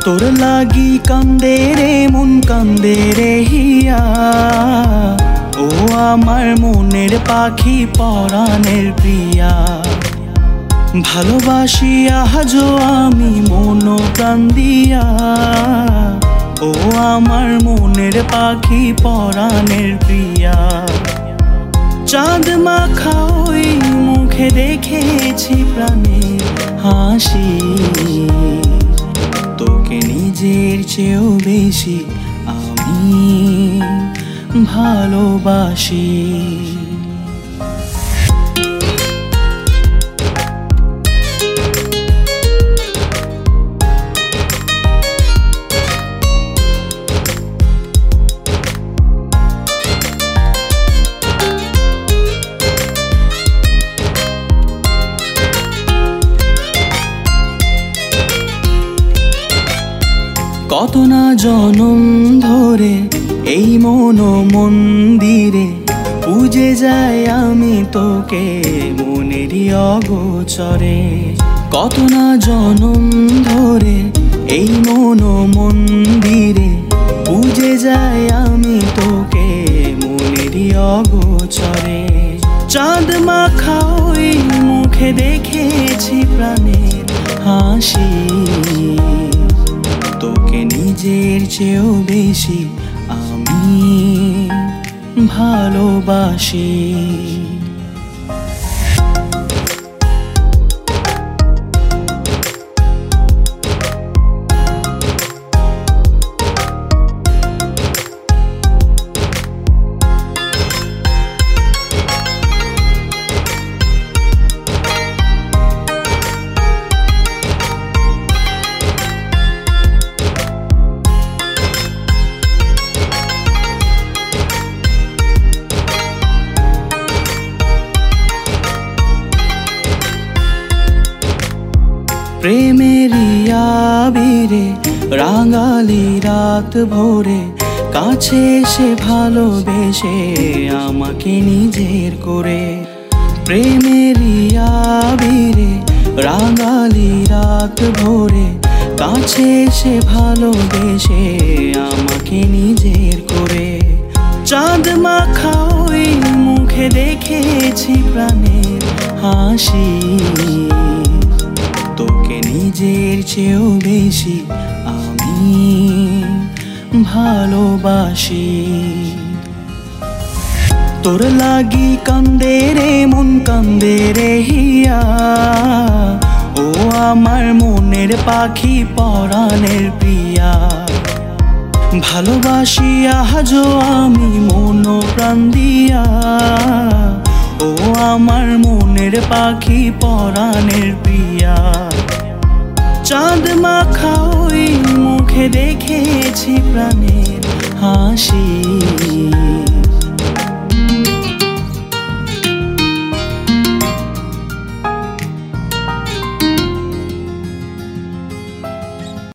তোর লাগি কান্দে রে মন কান্দে রে হিয়া, ও আমার মনের পাখি পরাণের প্রিয়া। ভালোবাসি আজও আমি মন প্রাণ দিয়া, ও আমার মনের পাখি পরাণের প্রিয়া। চাঁদ মাখা ওই মুখে দেখেছি প্রাণের হাসি, তোকে নিজের চেয়েও বেশি আমি ভালোবাসি। কত না জনম ধরে এই মন মন্দিরে পূজে যাই আমি তোকে মনেরই অগোচরে। কত না জনম ধরে এই মন মন্দিরে পূজে যাই আমি তোকে মনেরই অগোচরে। চাঁদ মাখা ওই মুখে দেখেছি প্রাণের হাসি, তোকে নিজের চেয়েও বেশি আমি ভালোবাসি। প্রেমেরই আবিরে রাঙালি রাত ভোরে কাছে এসে ভালোবেসে আমাকে নিজের করে। প্রেমেরই আবিরে রাঙালি রাত ভোরে কাছে এসে ভালোবেসে আমাকে নিজের করে। চাঁদ মাখা ওই মুখে দেখেছি প্রাণের হাসি, তোকে নিজের চেয়েও বেশি আমি ভালোবাসি। তোর লাগি কান্দে রে মন কান্দে রে হিয়া, ও আমার মনের পাখি পরাণের প্রিয়া। ভালোবাসি আজও আমি মন প্রাণ দিয়া, ও আমার মনের পাখি পরাণের প্রিয়া। চাঁদ মাখা ওই মুখে দেখেছি প্রাণের হাসি।